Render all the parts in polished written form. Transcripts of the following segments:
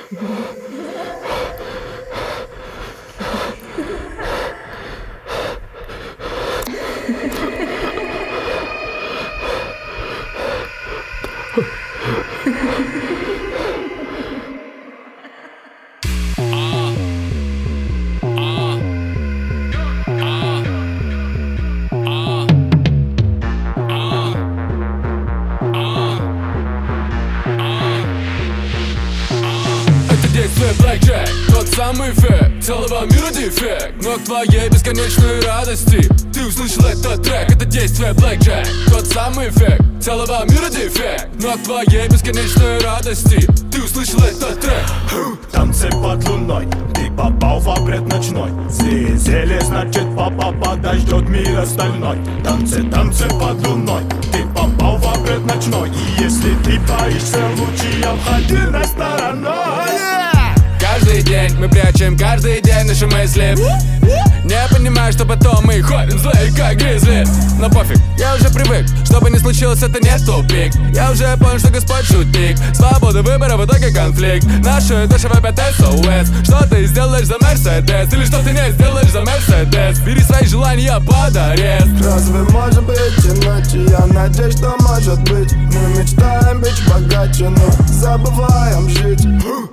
Блэкджек, тот самый эффект целого мира дефект. Но к твоей бесконечной радости ты услышал этот трек. Это действие Блэкджек, тот самый эффект целого мира дефект. Но к твоей бесконечной радости ты услышал этот трек. Танцы под луной, ты попал в обряд ночной. Зеле, значит папа подождет мир остальной. Танцы, танцы под луной, ты попал в обряд ночной. И если ты боишься лучи, обходи на стороной. Каждый день мы прячем, каждый день наши мысли. Не понимаю, что потом мы ходим злые, как гризли. Но пофиг, я уже привык, что бы ни случилось, это не тупик. Я уже понял, что Господь шутник. Свобода выбора, в итоге конфликт. Наши души вопят SOS. Что ты сделаешь за Мерседес? Или что ты не сделаешь за Мерседес? Бери свои желания под арест. Разве может быть иначе? Я надеюсь, что может быть. Мы мечтаем быть богаче, но забываем жить.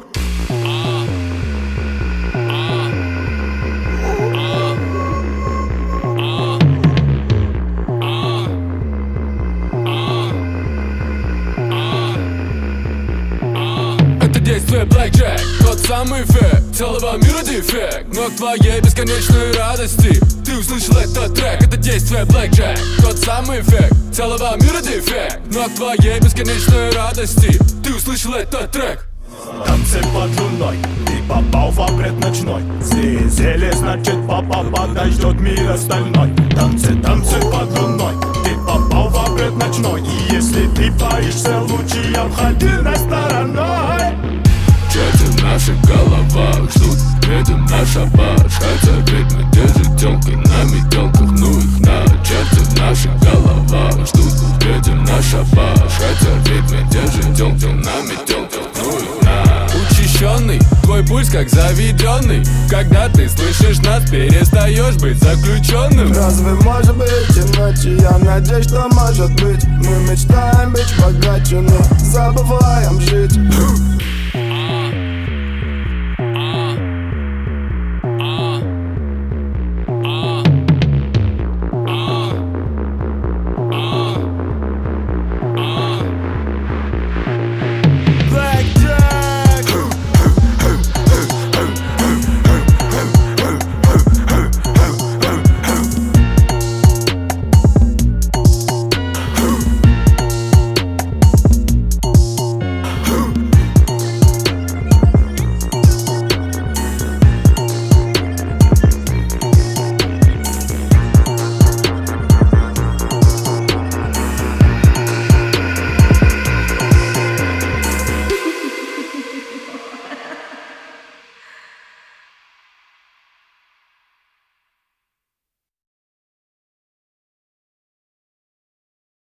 Действие Блэкджек, тот самый эффект целого мира дефект. Но к твоей бесконечной радости ты услышал этот трек. Это действие Блэкджек, тот самый эффект целого мира дефект. Но к твоей бесконечной радости ты услышал этот трек. Танцы под луной, ты попал в обряд ночной. Зеле, значит папа подождет мир остальной. Танцы, танцы под луной, ты попал в обряд ночной. И если ты боишься лучи, обходи на стороной. Чаты в наших головах ждут, это наша баш. Хотя ведь мы держим тёлкой на метелках, ну их на. Чаты в наших головах ждут, это наша баш. Хотя ведь мы держим тёлкой на метелках, ну их на. Учащенный, твой пульс как заведенный. Когда ты слышишь нас, перестаешь быть заключенным. Разве может быть иначе? Я надеюсь, что может быть. Мы мечтаем быть богаче, но забываем